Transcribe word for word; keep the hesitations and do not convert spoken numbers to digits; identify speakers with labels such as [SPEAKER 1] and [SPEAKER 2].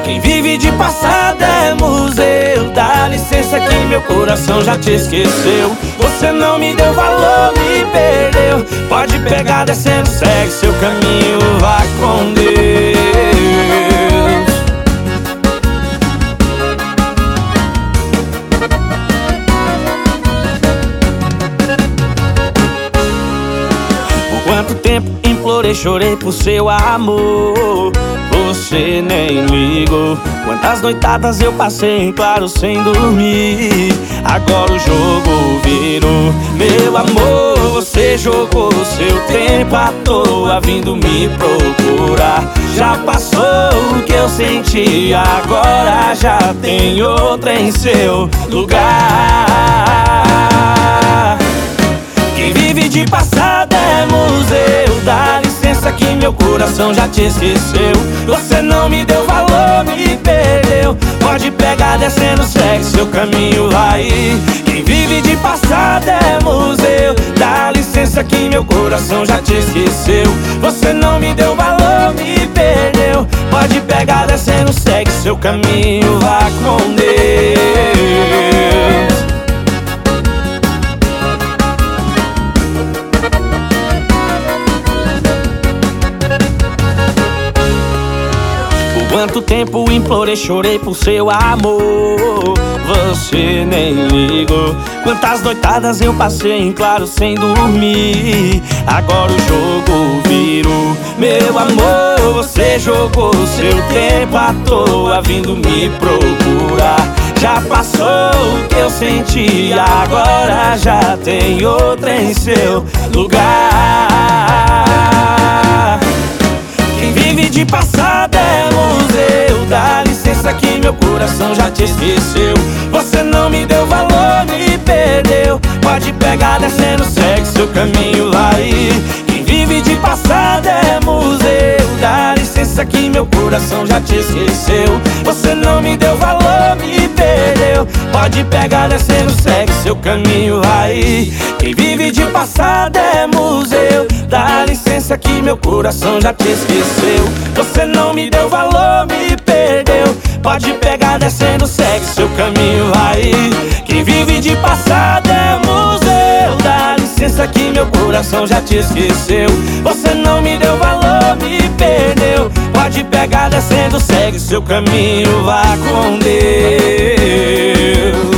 [SPEAKER 1] Quem vive de passado é museu. Dá licença que meu coração já te esqueceu. Você não me deu valor, me perdeu. Pode pegar descendo, segue seu caminho, vai com Deus. Por quanto tempo implorei, chorei por seu amor, você nem ligou. Quantas noitadas eu passei em claro sem dormir. Agora o jogo virou. Meu amor, você jogou seu tempo à toa, vindo me procurar. Já passou o que eu senti, agora já tem outra em seu lugar. Quem vive de passado é museu. Dá licença que meu coração já te esqueceu. Você não me deu valor, me perdeu. Pode pegar descendo, segue seu caminho, vai. Quem vive de passado é museu. Dá licença que meu coração já te esqueceu. Você não me deu valor, me perdeu. Pode pegar descendo, segue seu caminho, vá com Deus. Quanto tempo implorei, chorei por seu amor, você nem ligou. Quantas noitadas eu passei em claro sem dormir. Agora o jogo virou. Meu amor, você jogou seu tempo à toa, vindo me procurar. Já passou o que eu senti, agora já tem outra em seu lugar. Quem vive de passado é museu. Dá licença que meu coração já te esqueceu. Você não me deu valor, me perdeu. Pode pegar descendo, segue seu caminho, vai. Quem vive de passado é museu. Dá licença que meu coração já te esqueceu. Você não me deu valor, me perdeu. Pode pegar descendo, segue seu caminho, vai. Quem vive de passado é museu. Dá licença que meu coração já te esqueceu. Você não me deu valor, me perdeu. Pode pegar descendo, segue seu caminho, vai. Quem vive de passado é museu. Dá licença que meu coração já te esqueceu. Você não me deu valor, me perdeu. Pode pegar descendo, segue seu caminho, vá com Deus.